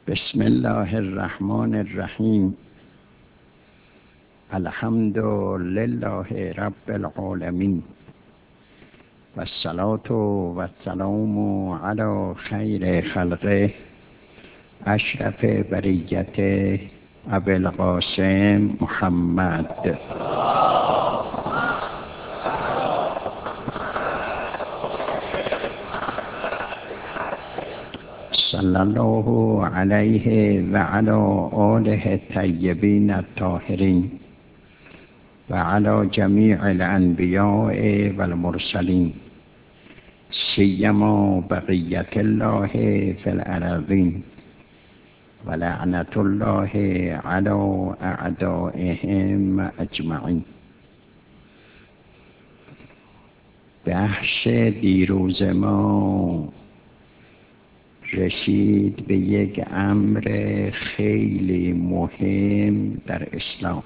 بسم الله الرحمن الرحیم. الحمد لله رب العالمین و الصلاة و السلام علی خیر خلقه اشرف بریت ابی القاسم محمد صلی الله علیه و علی آله الطیبین الطاهرین و علی جمیع الانبیاء و المرسلین سیما بقیت الله فی الارضین و لعنت الله علی اعدائهم اجمعین. بحث دیروز ما رسید به یک امر خیلی مهم در اسلام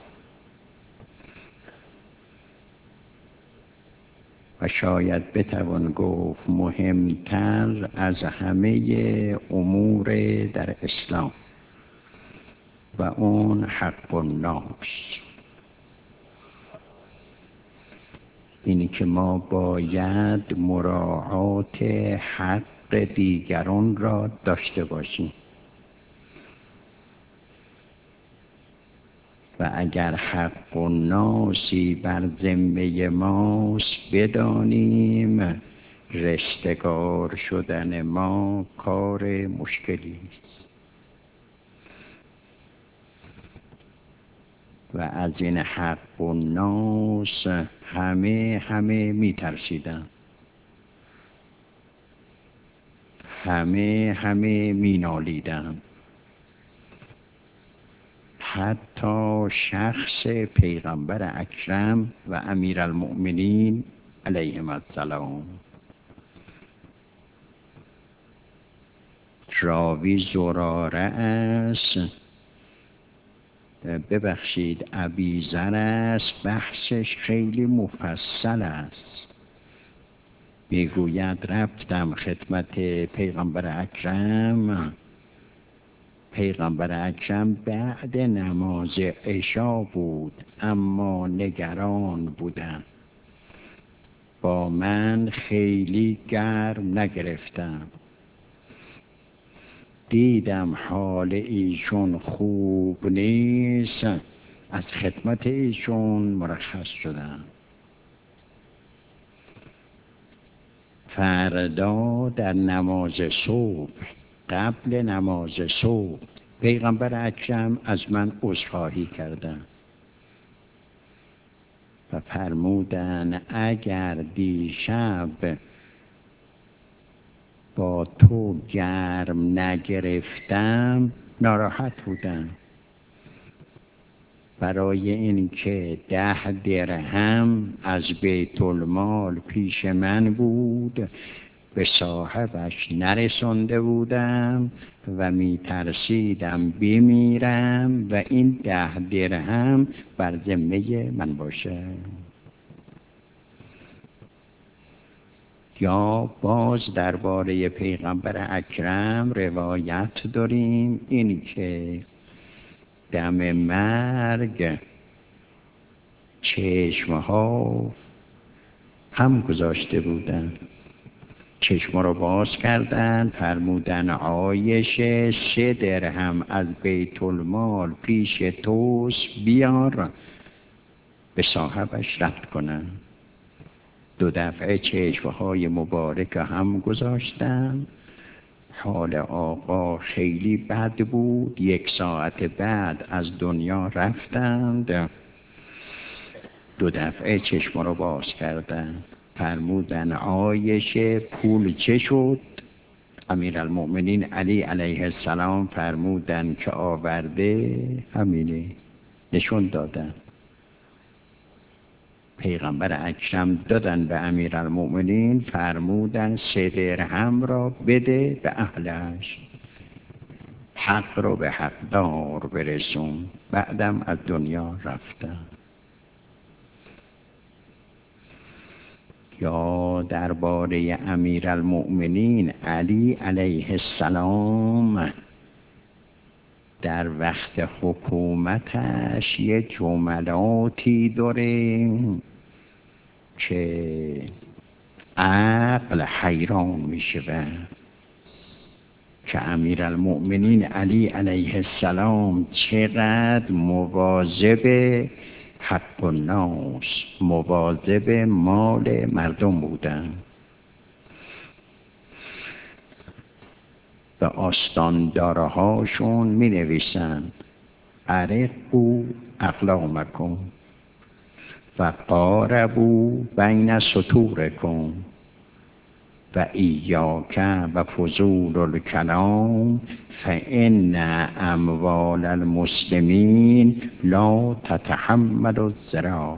و شاید بتوان گفت مهمتر از همه امور در اسلام و اون حق الناس. اینی که ما باید مراعات حق دیگران را داشته باشیم و اگر حق الناسی بر ذمه ماست بدانیم رستگار شدن ما کار مشکلی است و از این حق الناس همه میترسیدن، همه مینالیدن، حتی شخص پیغمبر اکرم و امیرالمؤمنین علیهم السلام. راوی زراره است، ببخشید ابیذر است، بحثش خیلی مفصل است. میگوید رفتم خدمت پیغمبر اکرم. پیغمبر اکرم بعد نماز عشا بود اما نگران بودم، با من خیلی گرم نگرفتم. دیدم حال ایشون خوب نیست، از خدمت ایشون مرخص شدم. فردا در نماز صبح، قبل نماز صبح، پیغمبر اکرم از من عذرخواهی کردن و فرمودن اگر دیشب با تو گرم نگرفتم ناراحت بودم. برای اینکه 10 درهم از بیت المال پیش من بود به صاحبش نرسانده بودم و میترسیدم بمیرم و این 10 درهم بر ذمه من باشه. یا باز درباره پیغمبر اکرم روایت داریم این که دم مرگ چشمها هم گذاشته بودن، چشم رو باز کردن، فرمودن عایشه 3 درهم از بیت المال پیش توست، بیار به صاحبش رد کنن. 2 دفعه چشمهای مبارک هم گذاشتن. حال آقا خیلی بد بود. 1 ساعت بعد از دنیا رفتند. 2 دفعه چشم رو باز کردن، فرمودن عایشه پول چه شد؟ امیرالمؤمنین علی علیه السلام فرمودن که آورده همینه، نشون دادن. پیغمبر اکرم دادن به امیرالمؤمنین، فرمودن 3 درهم را بده به اهلش، حق رو به حقدار برسون. بعدم از دنیا رفتن. یا درباره امیرالمؤمنین علی علیه السلام در وقت حکومتش یه جملاتی داره که عقل حیران میشه که امیرالمؤمنین علی علیه السلام چقدر مواظب حق الناس، مواظب مال مردم بودن. به آستاندارهاشون می نویسن ارقوا اقلامکم و قاربوا بین سطورکم و ایاک و فضول الکلام فان اموال المسلمین لا تتحمل الزراع.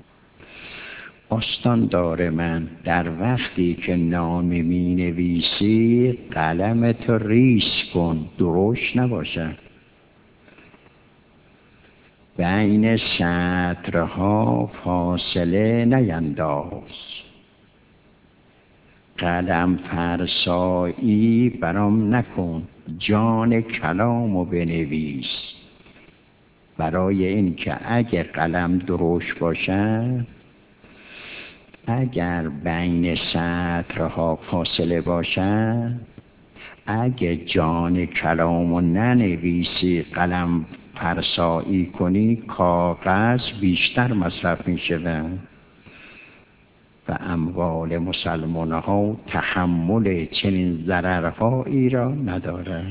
آستاندار من، در وقتی که نامه می نویسی قلمت ریز کن، درشت نباشه. بین سطرها فاصله نینداز. قلم فرسایی برام نکن، جان کلامو بنویس. برای این که اگه قلم درشت باشه، اگر بین سطرها فاصله باشه، اگه جان کلامو ننویسی، قلم فرسایی کنی، کاغذ بیشتر مصرف میشه و اموال مسلمان ها تحمل چنین ضررهایی را نداره.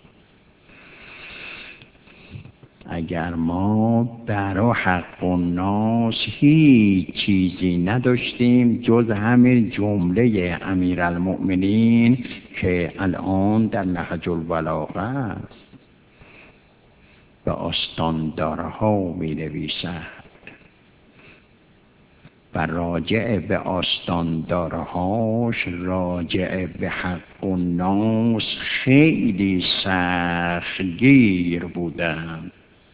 اگر ما برای حق الناس هیچ چیزی نداشتیم جز همین جمله امیرالمؤمنین که الان در نهج البلاغه است، به آستاندارها می نویسد و راجع به آستاندارهاش، راجع به حق الناس خیلی سختگیر بودند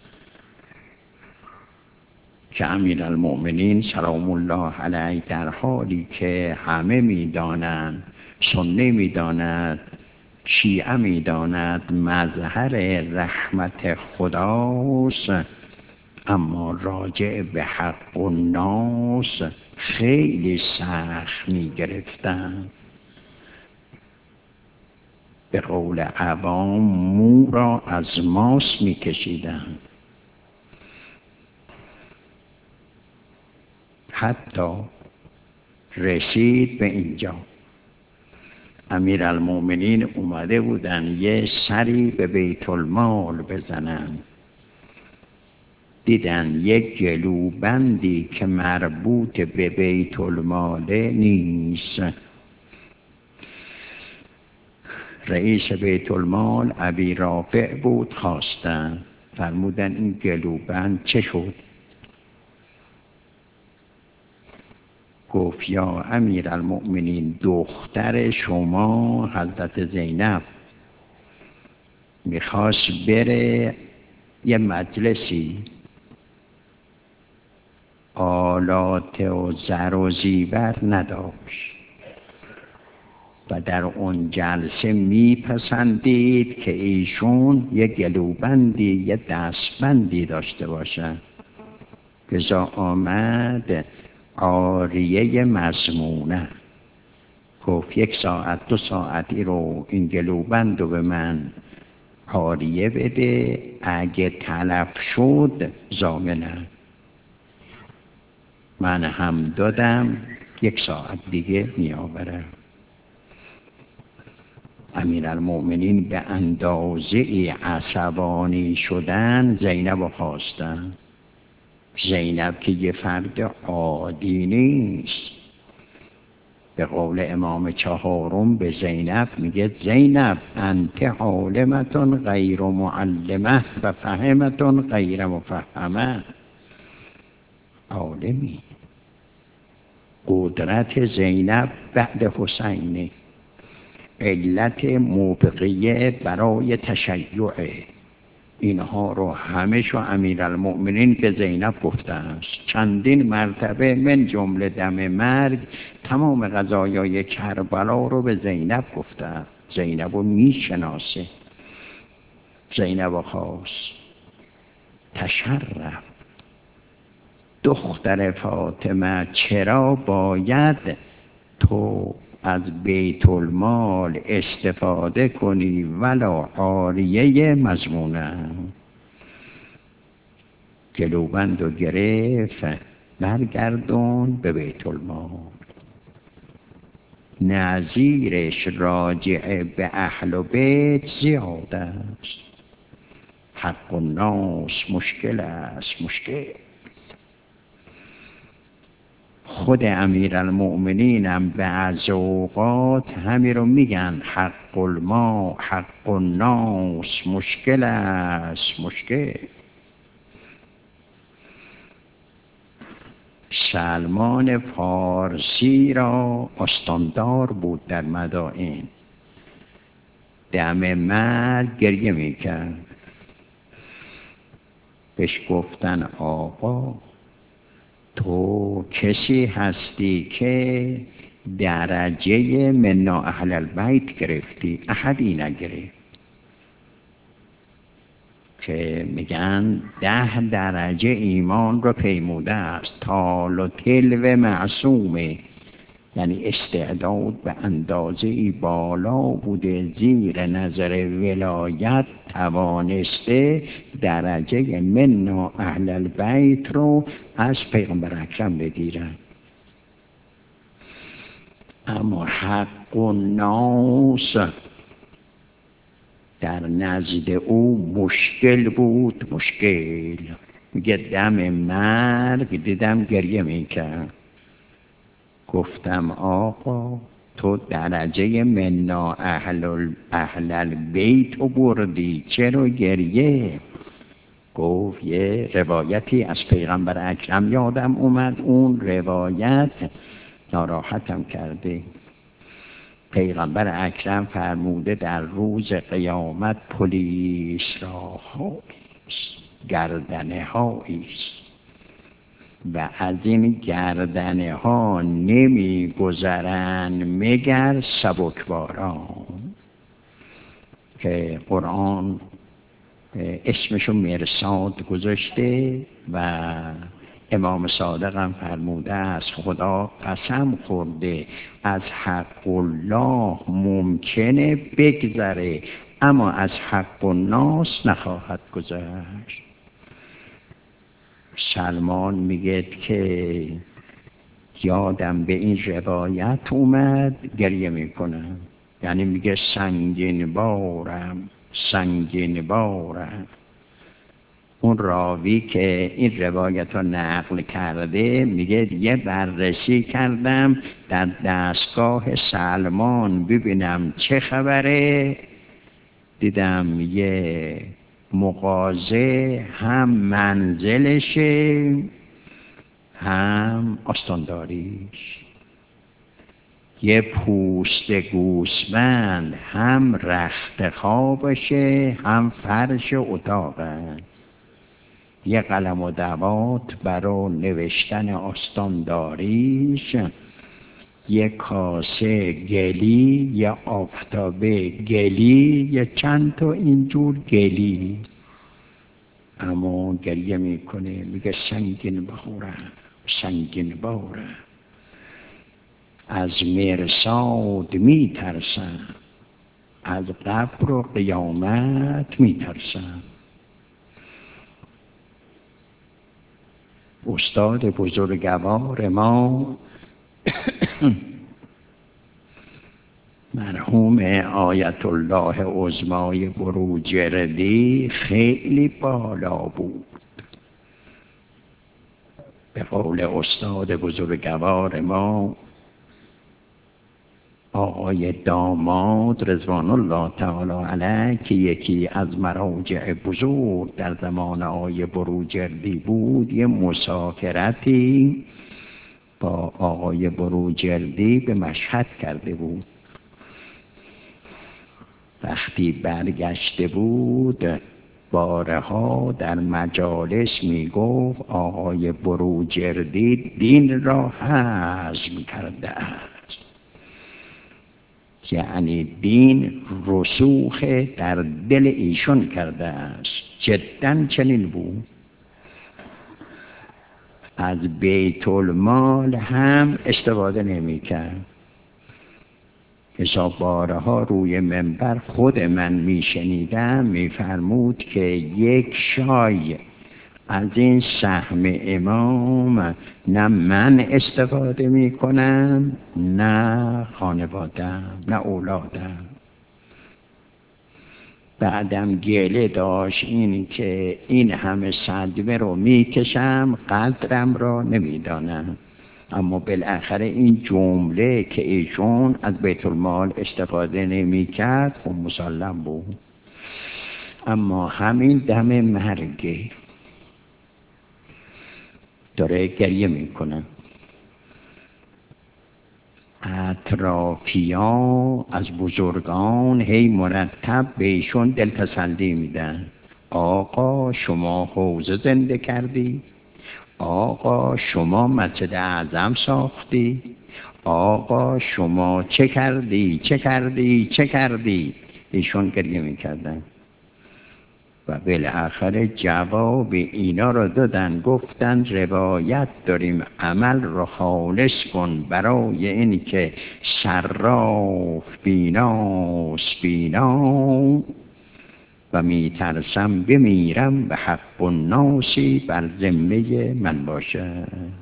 که امیرالمؤمنین سلام الله علیه در حالی که همه میدانند، سنی میداند، شیعه میداند مظهر رحمت خداست، اما راجع به حق الناس خیلی سخت میگرفتند. به قول عوام مو را از ماس میکشیدند. حتی رسید به اینجا امیرالمؤمنین اومده بودن یه سری به بیت المال بزنن، دیدن یک گلوبندی که مربوط به بیت المال نیست. رئیس بیت المال ابی رافع بود. خواستن، فرمودن این گلوبند چه شد؟ گفت یا امیرالمؤمنین، دختر شما حضرت زینب میخواست بره یه مجلسی، آلات و زر و زیور نداشت و در اون جلسه میپسندید که ایشون یه گلوبندی، یه دستبندی داشته باشه. لذا آمد عاریه مضمونه، گفت 1 ساعت 2 ساعتی رو این گلوبند رو به من عاریه بده، اگه تلف شد ضامنم. من هم دادم، 1 ساعت دیگه میآورم. امیرالمؤمنین به اندازه عصبانی شدن زینب رو خواستن. زینب که یه فرد عادی نیست، به قول امام چهارم به زینب میگه زینب انت عالمتون غیر معلمه و فهمتون غیر مفهمه. عالمی. قدرت زینب بعد حسینه، علت موبقیه برای تشیعه، اینها رو همه شو امیرالمؤمنین به زینب گفته است. چندین مرتبه من جمله دم مرگ تمام قضایای کربلا رو به زینب گفته است. زینب رو میشناسه. زینب خواست تشرف دختر فاطمه، چرا باید تو از بیت المال استفاده کنی ولو عاریه مضمونه؟ گلوبند و گرفت برگردون به بیت المال. نظیرش راجع به اهل و بیت زیاد است. حق الناس مشکل است، مشکل. خود امیرالمؤمنین هم به بعض اوقات همین رو میگن، حق الماء حق الناس مشکل است، مشکل. سلمان فارسی را استاندار بود در مدائن. دم مرگ گریه میکرد. بهش گفتن آقا تو کسی هستی که درجه منا اهل البیت گرفتی، احدی نگرفت. که میگن 10 درجه ایمان رو پیموده است. تال و تلو معصومه، یعنی استعداد به اندازه ای بالا بوده، زیر نظر ولایت توانسته درجه منا اهل البیت رو از پیغمبر اکرم بگیرن. اما حق الناس در نزد او مشکل بود، مشکل. میگه دم مرگ دیدم گریه میکرد. گفتم آقا تو درجه منا اهل البیت رو بردی، چرا گریه؟ گفت یه روایتی از پیغمبر اکرم یادم اومد، اون روایت ناراحتم کرده. پیغمبر اکرم فرموده در روز قیامت پلیس را گردنه هاییست و از این گردنه ها نمی گذرن مگر سبکباران، که قرآن اسمشو مرصاد گذاشته و امام صادق هم فرموده است خدا قسم خورده از حق الله ممکنه بگذره اما از حق الناس نخواهد گذشت. سلمان میگه که یادم به این روایت اومد گریه میکنم، یعنی میگه سنگین بارم، سنگین بارم. اون راوی که این روایت رو نقل کرده میگه یه بررسی کردم در دستگاه سلمان ببینم چه خبره، دیدم یه مغازه هم منزلشه هم استانداریش، یه پوست گوسفند هم رخت خوابشه هم فرش اتاقه، یه قلم و دوات برای نوشتن استانداریش، یه کاسه گلی، یه آفتابه گلی، یه چند تا اینجور گلی. اما گریه میکنه میگه سنگین بخورم، سنگین بارم، از مرصاد میترسم، از قبر و قیامت میترسم. استاد بزرگوار ما مرحوم آیت الله عظمای بروجردی خیلی بالا بود. به قول استاد بزرگوار ما آقای داماد رضوان الله تعالی علیه که یکی از مراجع بزرگ در زمان آقای بروجردی بود، یه مسافرتی با آقای بروجردی به مشهد کرده بود. وقتی برگشته بود بارها در مجالس میگفت آقای بروجردی دین را هضم کرده است. یعنی دین رسوخ در دل ایشون کرده است. جدا چنین بود. از بیت المال هم استفاده نمی کرد. حساب بارها روی منبر خود من می شنیدم می فرمود که یک شای از این سهم امام نه من استفاده می کنم، نه خانوادم، نه اولادم. بعدم گله داشت این که این همه صدمه رو می کشم، قدرم را نمی دانم. اما بالاخره این جمله که ایشون از بیت المال استفاده نمی کرد خب مسلم بود. اما همین دم مرگ داره گریه میکنه. اطرافیان از بزرگان هی مرتب به ایشون دل تسلی میدن. آقا شما حوض زنده کردی، آقا شما مسجد اعظم ساختی، آقا شما چه کردی چه کردی چه کردی. ایشون گریه میکردن و بالاخره جواب اینا رو دادن. گفتن روایت داریم عمل رو خالص کن برای این که صراف بیناس بینا و میترسم بمیرم به حق الناسی بر ذمه من باشه.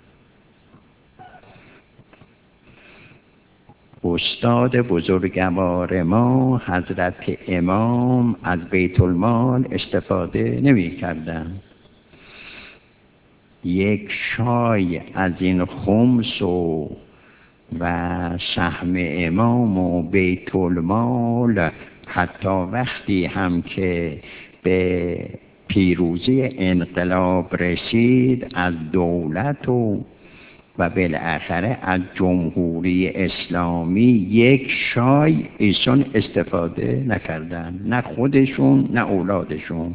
استاد بزرگوار ما حضرت امام از بیت المال استفاده نمی کردن. یک شای از این خمس و سهم امام و بیت المال، حتی وقتی هم که به پیروزی انقلاب رسید از دولت و بالاخره از جمهوری اسلامی یک شای ایشون استفاده نکردن، نه خودشون نه اولادشون.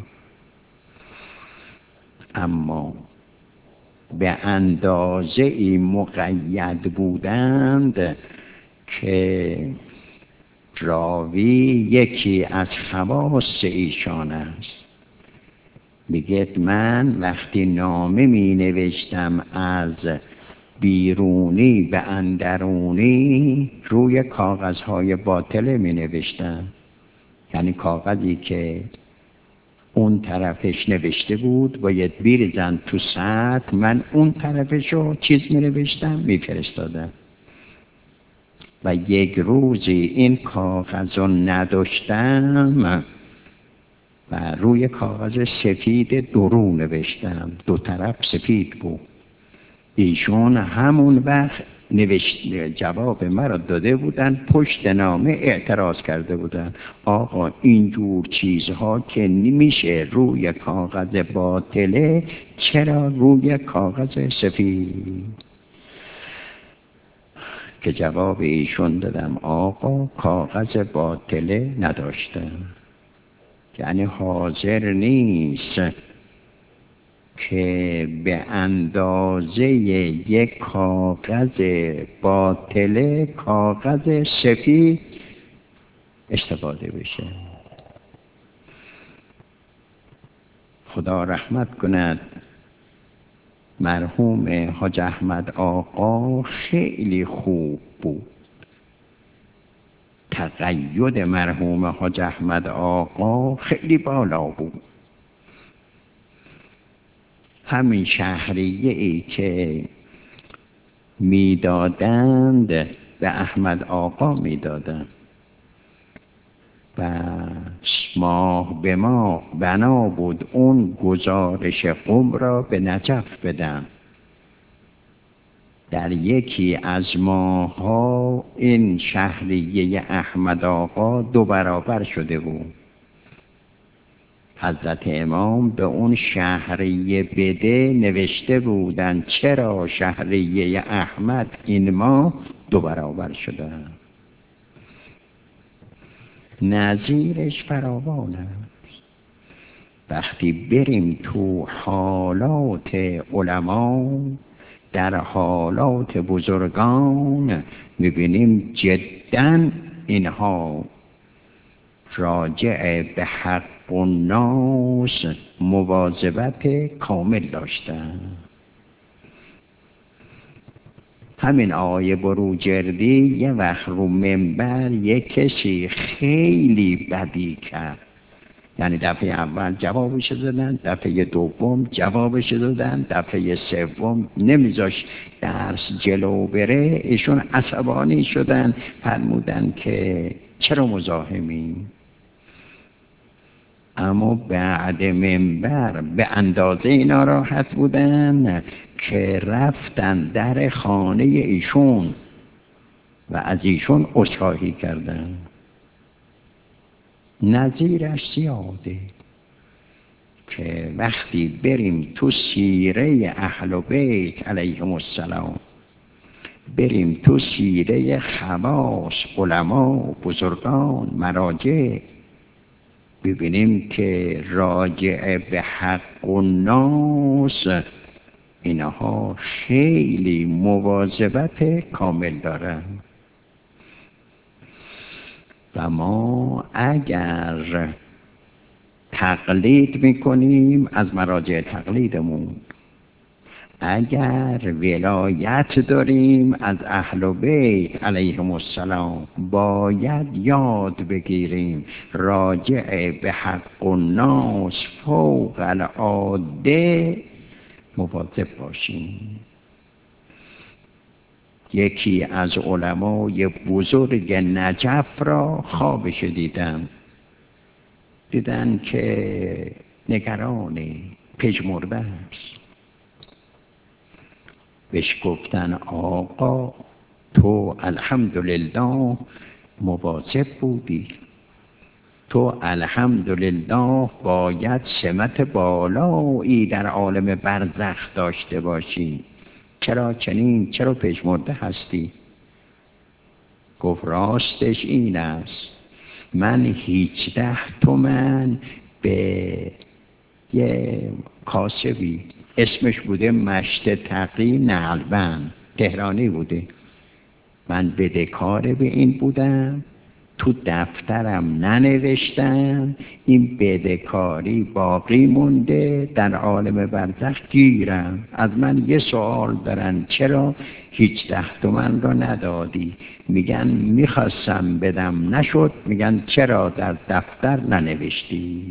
اما به اندازه ای مقید بودند که راوی یکی از خواص ایشان است. میگه من وقتی نامه می نوشتم از بیرونی به اندرونی روی کاغذهای باطله می نوشتم، یعنی کاغذی که اون طرفش نوشته بود باید بیرزن تو سطح، من اون طرفشو چیز می نوشتم می فرستادم. و یک روزی این کاغذ رو نداشتم و روی کاغذ سفید درو نوشتم، دو طرف سفید بود. ایشون همون وقت جواب مرا داده بودن، پشت نامه اعتراض کرده بودن آقا اینجور چیزها که نمیشه روی کاغذ باطله، چرا روی کاغذ سفید؟ که جواب ایشون دادم آقا کاغذ باطله نداشتم، یعنی حاضر نیست که به اندازه یک کاغذ باطله کاغذ سفید استفاده بشه. خدا رحمت کند مرحوم حاج احمد آقا خیلی خوب بود. تقید مرحوم حاج احمد آقا خیلی بالا بود. همین شهریه ای که میدادند به احمد آقا میدادند و ماه به ماه بنا بود اون گزارش قم را به نجف بدم. در یکی از ماه‌ها این شهریه احمد آقا 2 برابر شده بود. حضرت امام به اون شهریه بده نوشته بودن چرا شهریه احمد این ماه 2 برابر شده؟ نظیرش فراوان است. وقتی بریم تو حالات علما، در حالات بزرگان، میبینیم جداً اینها راجع به حق و ناس مواظبت کامل داشتن. همین آقای بروجردی یه وقت رو منبر یه کسی خیلی بدی کرد، یعنی دفعه اول جوابش دادن، دفعه دوم جوابش دادن، دفعه سوم نمیذاش درس جلو بره، ایشون عصبانی شدن، فرمودن که چرا مزاحمی؟ اما بعد منبر به اندازه ناراحت بودن که رفتن در خانه ایشون و از ایشون عذرخواهی کردن. نظیرش زیاده که وقتی بریم تو سیره اهل بیت علیهم السلام، بریم تو سیره خواص، علما، بزرگان، مراجع، ببینیم که راجع به حق و ناس اینها خیلی مواظبت کامل دارن. و ما اگر تقلید میکنیم از مراجع تقلیدمون، اگر ولایت داریم از اهل بیت علیهم السلام، باید یاد بگیریم راجع به حق و ناس فوق العاده مواظب باشیم. یکی از علمای بزرگ نجف را خوابش دیدن که نگرانی، پژمرده است. بهش گفتن آقا تو الحمدلله مواظب بودی، تو الحمدلله باید سمت بالایی در عالم برزخ داشته باشی، چرا چنین، چرا پژمرده هستی؟ گفت راستش این است، من 18 تومن به یه کاسبی اسمش بوده مشت تقی نعلبند، تهرانی بوده، من بدهکار به این بودم، تو دفترم ننوشتم، این بدهکاری باقی مونده، در عالم برزخ گیرم. از من یه سوال دارن، چرا 18 تومن رو ندادی؟ میگن میخواستم بدم نشد، میگن چرا در دفتر ننوشتی؟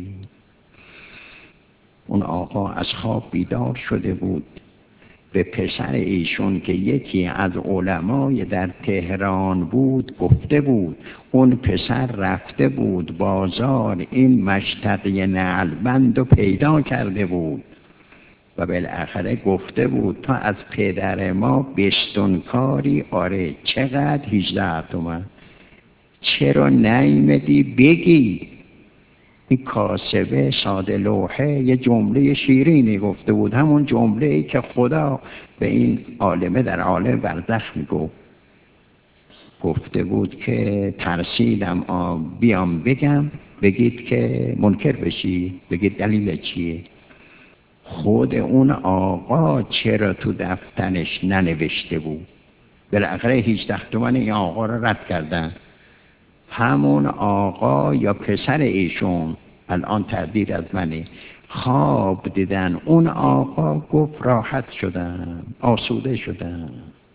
اون آقا از خواب بیدار شده بود، به پسر ایشون که یکی از علمای در تهران بود گفته بود، اون پسر رفته بود بازار، این مشتقی نعلبند رو پیدا کرده بود و بالاخره گفته بود تا از پدر ما بستونکاری، آره چقدر؟ 18 تومن. چرا نیامدی بگی؟ این کاسبه ساده لوحه یه جمله شیرینی گفته بود، همون جمله‌ای که خدا به این عالمه در عالم برزخ میگفت. گفته بود که ترسیدم بیام بگم، بگید که منکر بشی، بگید دلیل چیه. خود اون آقا چرا تو دفترش ننوشته بود؟ بالاخره 18 تومن این آقا رو رد کردن. همون آقا یا پسر ایشون، الان تردید از منه، خواب دیدن، اون آقا گفت راحت شدم، آسوده شدم.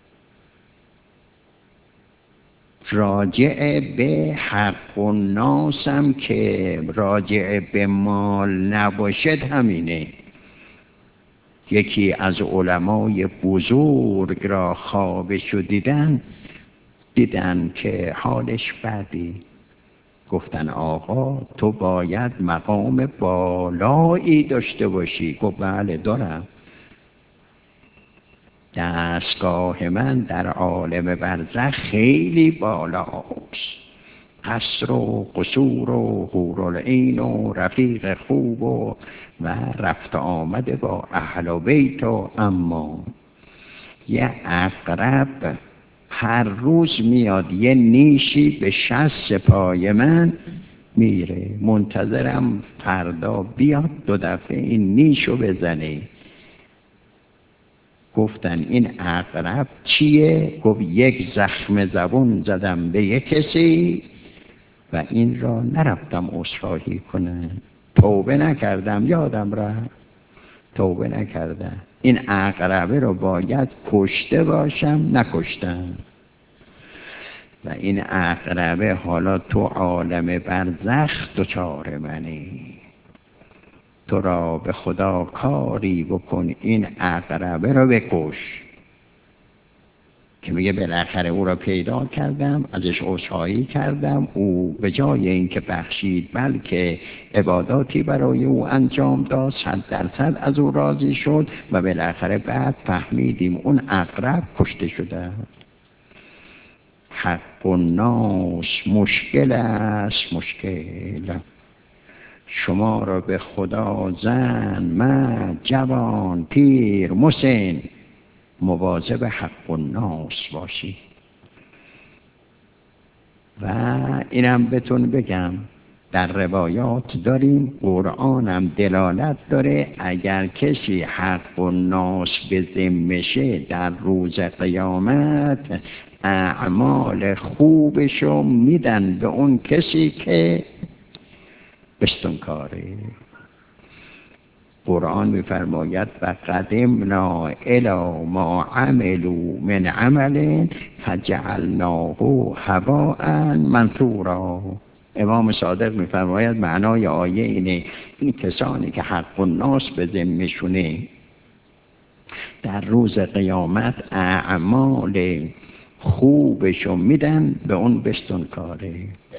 راجع به حق و ناسم که راجع به مال نباشد همینه. یکی از علمای بزرگ را خوابش دیدن که حالش بدی، گفتن آقا تو باید مقام بالایی داشته باشی. گفت بله دارم، دستگاه من در عالم برزخ خیلی بالاست، قصر و قصور و حورالعین و رفیق خوب و رفت آمده با اهل بیت. و اما یه عقرب هر روز میاد یه نیشی به 60 پای من میره، منتظرم فردا بیاد 2 دفعه این نیشو بزنه. گفتن این عقرب چیه؟ گفت یک زخم زبون زدم به یک کسی و این را نرفتم عذرخواهی کنم، توبه نکردم، یادم رفت توبه نکردم. این عقربه رو باید کشته باشم، نکشتم. و این عقربه حالا تو عالم برزخ دچار منی. تو را به خدا کاری بکن، این عقربه رو بکش. که میگه بالاخره او را پیدا کردم، ازش عذرخواهی کردم، او به جای اینکه بخشید بلکه عباداتی برای او انجام داد، 100% از او راضی شد و بالاخره بعد فهمیدیم اون عقرب کشته شده. حق الناس مشکل است، مشکل. شما را به خدا زن، مرد، جوان، پیر، مسن مواظب حق الناس باشی. و اینم بهتون بگم در روایات داریم، قرآنم دلالت داره، اگر کسی حق الناس به ذمشه در روز قیامت اعمال خوبشو میدن به اون کسی که بستانکاره. قرآن میفرماید و قدمنا الی ما عملوا من عمل فجعلناه هباء منثورا. امام صادق میفرماید معنای آیه اینه، این کسانی که حق الناس به ذمه‌شونه در روز قیامت اعمال خوبشو میدن به اون بستانکاره،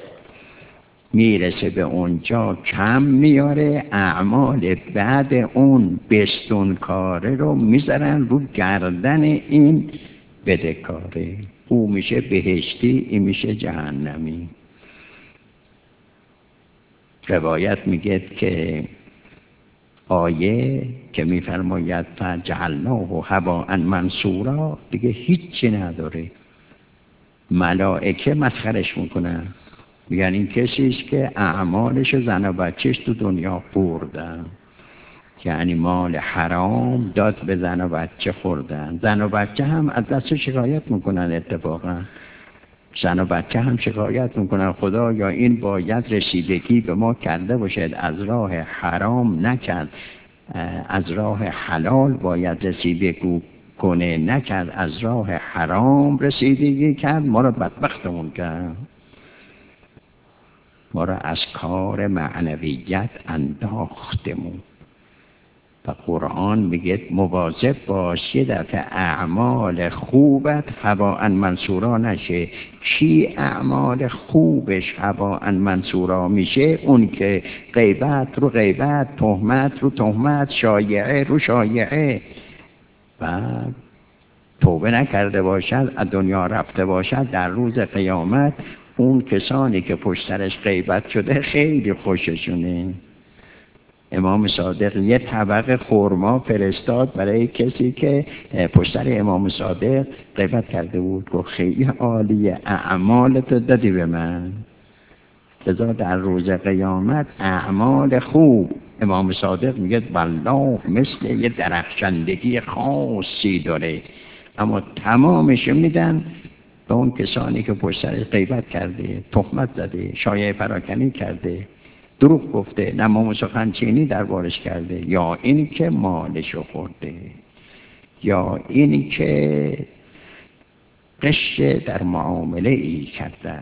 میرسه به اونجا کم میاره، اعمال بعد اون بستانکاره رو میذارن رو گردن این بدهکاره. او میشه بهشتی، این میشه جهنمی. روایت میگه که آیه که میفرماید فجعلناه هباء منثورا دیگه هیچی نداره. ملائکه مسخرش میکنن، میگن این کسیست که اعمالش زن و بچهش تو دنیا خوردن، یعنی مال حرام داد به زن و بچه خوردن. زن و بچه هم از دست شکایت میکنن، اتفاقا زن و بچه هم شکایت میکنن خدا یا این باید رسیدگی به ما کرده باشد، از راه حرام نکرد، از راه حلال باید رسیدگی کنه، نکرد از راه حرام رسیدگی کرد، ما را بدبختمون کرد، ما را از کار معنویت انداختمون. و قرآن میگه مواظب باش یه دفعه اعمال خوبت هباء منثورا نشه. کی اعمال خوبش هباء منثورا میشه؟ اون که غیبت رو غیبت، تهمت رو تهمت، شایعه رو شایعه و توبه نکرده باشد، از دنیا رفته باشد، در روز قیامت اون کسانی که پشت سرش غیبت شده خیلی خوششونه. امام صادق یه طبق خرما فرستاد برای کسی که پشت سر امام صادق غیبت کرده بود، گفت خیلی عالیه، اعمالت دادی به من. لذا در روز قیامت اعمال خوب، امام صادق میگه والله مثل یه درخشندگی خاصی داره، اما تمامش میدن به اون کسانی که پشت سرش غیبت کرده، تهمت زده، شایعه پراکنی کرده، دروغ گفته، نمام و سخنچینی دربارش کرده، یا این که مالشو خورده، یا این که غش در معامله ای کرده.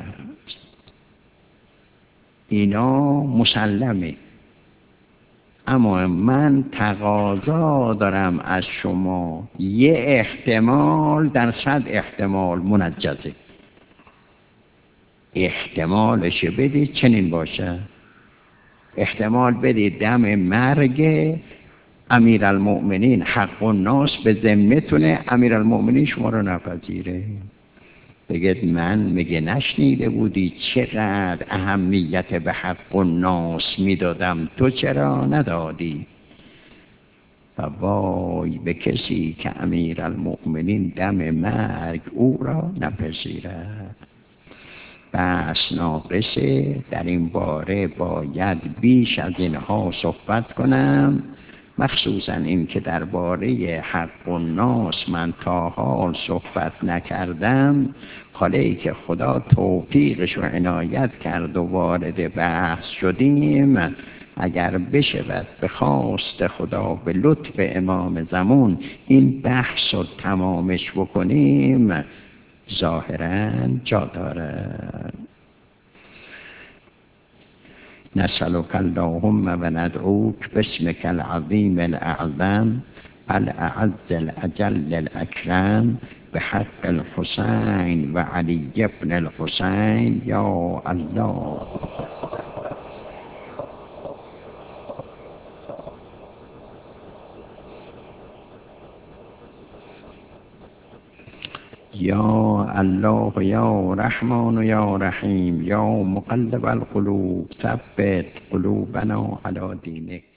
اینا مسلمه. اما من تقاضا دارم از شما یه احتمال در 100 احتمال منجزه، احتمالش بدید چنین باشه. احتمال بدید دم مرگ امیرالمؤمنین حق الناس به ذمتونه، امیرالمؤمنین شما رو نپذیره، بگید من میگه نشنیده بودی چقدر اهمیت به حق الناس میدادم، تو چرا ندادی؟ و وای به کسی که امیرالمؤمنین دم مرگ او را نپذیرد. بس ناقصه، در این باره باید بیش از اینها صحبت کنم، مخصوصا این که درباره حق و ناس من تا حال صحبت نکردم، حالی که خدا توفیقش و عنایت کرد و وارد بحث شدیم، اگر بشود به خواست خدا به لطف امام زمان این بحث رو تمامش بکنیم، ظاهراً جا دارد. نسألك اللهم و ندعوک باسمك العظیم الاعظم الاعز الاجل الاکرم بحق الحسین و علی بن الحسین یا الله. یا الله یا رحمان یا رحیم یا مقلب القلوب ثبت قلوبنا علی دینک.